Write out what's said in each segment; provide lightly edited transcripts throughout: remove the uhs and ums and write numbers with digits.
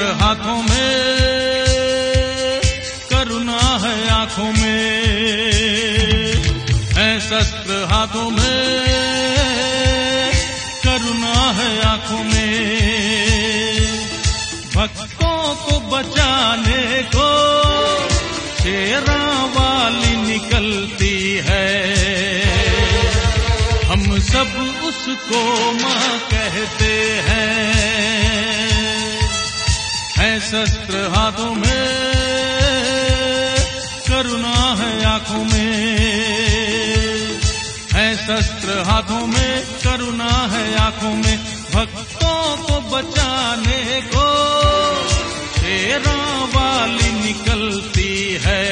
शस्त्र हाथों में, करुणा है आंखों में, है शस्त्र हाथों में, करुणा है आंखों में। भक्तों को बचाने को शेरों वाली निकलती है, हम सब उसको माँ कहते हैं। है शस्त्र हाथों में, करुणा है आंखों में, है शस्त्र हाथों में, करुणा है आंखों में। भक्तों को बचाने को शेरों वाली निकलती है,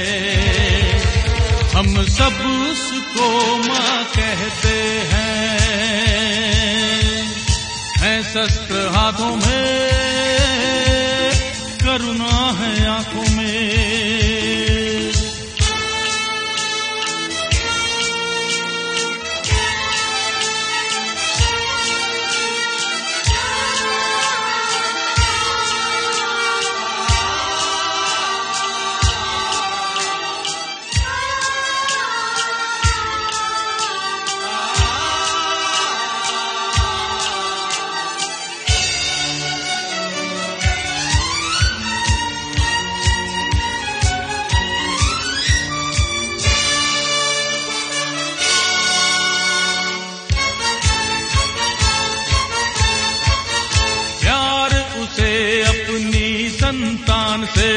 हम सब उसको माँ कहते हैं। है शस्त्र हाथों में, करुणा है आंखों में। संतान से,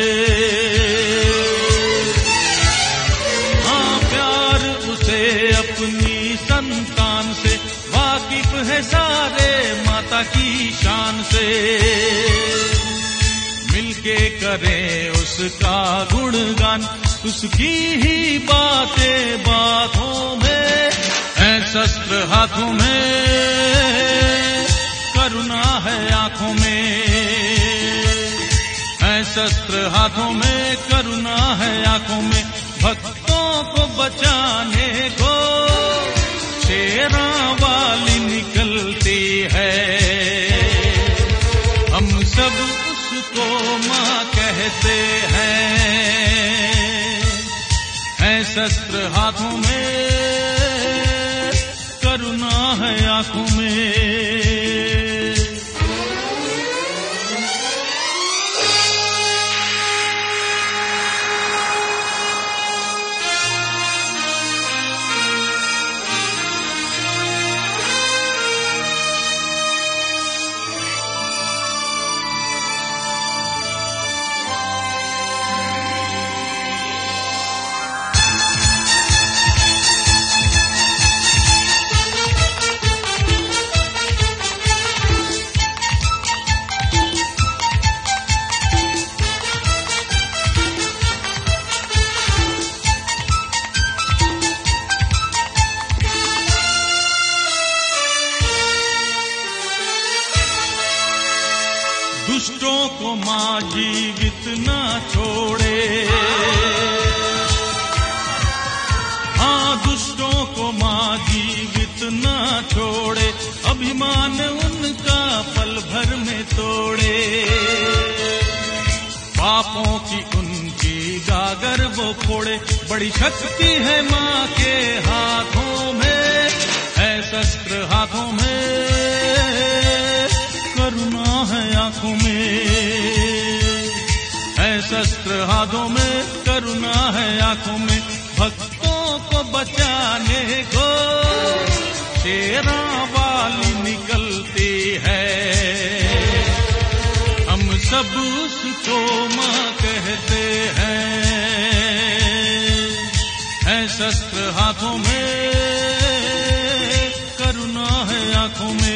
हाँ प्यार उसे अपनी संतान से, वाकिफ है सारे माता की शान से। मिलके करें उसका गुणगान, उसकी ही बातें बातों में। है शस्त्र हाथों में, करुणा है आंखों में, शस्त्र हाथों में, करुणा है आंखों में। भक्तों को बचाने को शेरों वाली निकलती है, हम सब उसको माँ कहते हैं। है शस्त्र हाथों में, करुणा है आंखों में। दुष्टों को माँ जीवित न छोड़े, हाँ दुष्टों को माँ जीवित न छोड़े, अभिमान उनका पल भर में तोड़े। पापों की उनकी गागर वो फोड़े, बड़ी शक्ति है माँ के हाथों में। है शस्त्र हाथों में, करुणा है आंखों में। है शस्त्र हाथों में, करुणा है आंखों में। भक्तों को बचाने को शेरों वाली निकलती है, हम सब उसको माँ कहते हैं। है शस्त्र हाथों में, करुणा है आंखों में।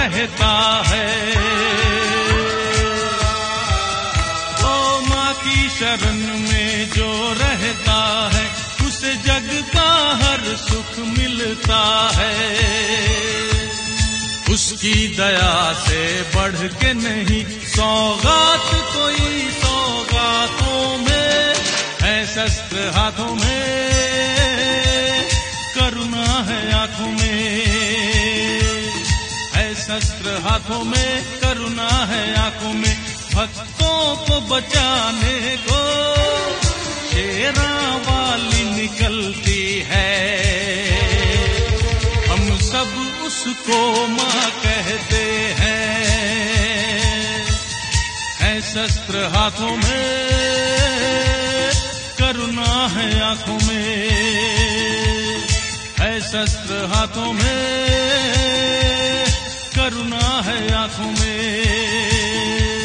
रहता है। ओ माँ की शरण में जो रहता है उसे जग का हर सुख मिलता है। उसकी दया से बढ़ के नहीं सौगात कोई सौगातों में है शस्त्र हाथों में, करुणा है आंखों में, है शस्त्र हाथों में, करुणा है आंखों में। भक्तों को बचाने को शेरा वाली निकलती है। हम सब उसको माँ कहते हैं। है शस्त्र हाथों में, करुणा है आंखों में, है शस्त्र हाथों में, करुणा है आंखों में।